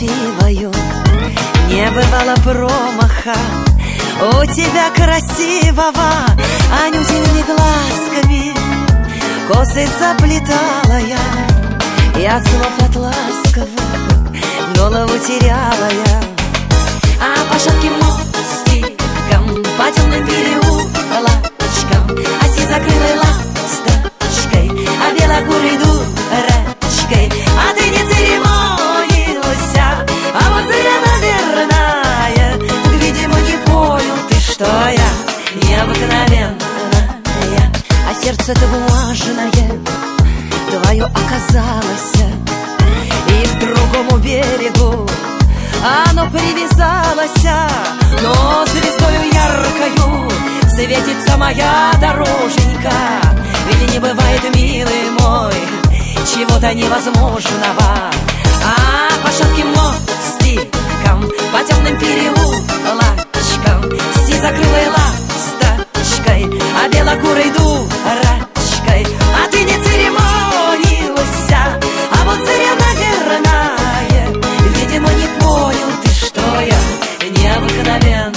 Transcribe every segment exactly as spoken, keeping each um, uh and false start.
крапивою не бывало промаха. У тебя красивого анютиными глазками косы заплетала я, и от слов от ласковых голову теряла я. А по шатким мостикам, по темным переулочкам оси закрылой ласточкой, а белокурой дурочкой. А ты не церемонился, а вот зря, наверное. Видимо, не понял ты, что я необыкновенная, а сердце-то бумажное твое оказалось, и к другому берегу оно привязалось. Но звездою яркою светится моя дороженька, ведь не бывает, милый мой, чего-то невозможного. А по шатким мостикам, по темным переулочкам си закрылой ласточкой, а белокурой дурочкой. А ты не церемонился, а вот зря, наверное. Видимо, не понял ты, что я необыкновенная.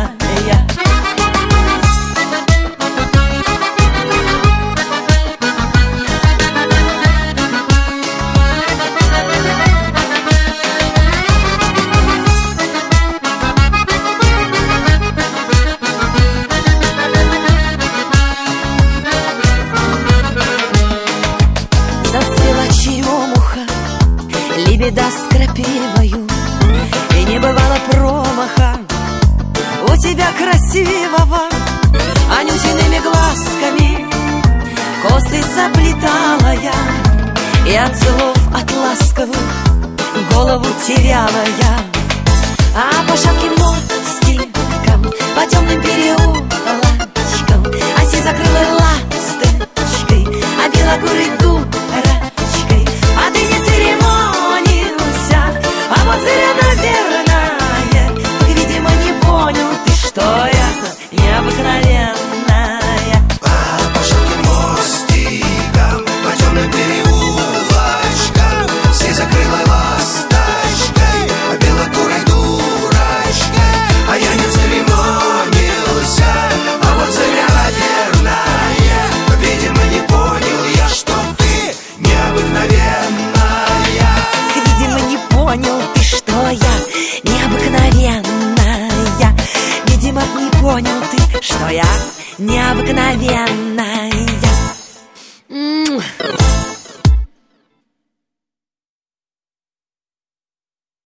Лебеда с крапивою, и не бывало промаха. У тебя красивого анютиными глазками косы заплетала я, и от слов от ласковых голову теряла я. А по шатким мостикам, по темным переулочкам оси закрылой ласточкой, а белокурой дурочкой. А ты не церемонился, а вот зря, наверное. Видимо, не понял ты, что я необыкновенная. А по шатким мостикам, по темным переулочкам си закрылой ласточкой, а белокурой дурочкой. А я не церемонился, а вот зря, наверное. Видимо, не понял я, что ты необыкновенная. Видимо, не понял ты, что я необыкновенная. Видимо, не понял ты, что я необыкновенная.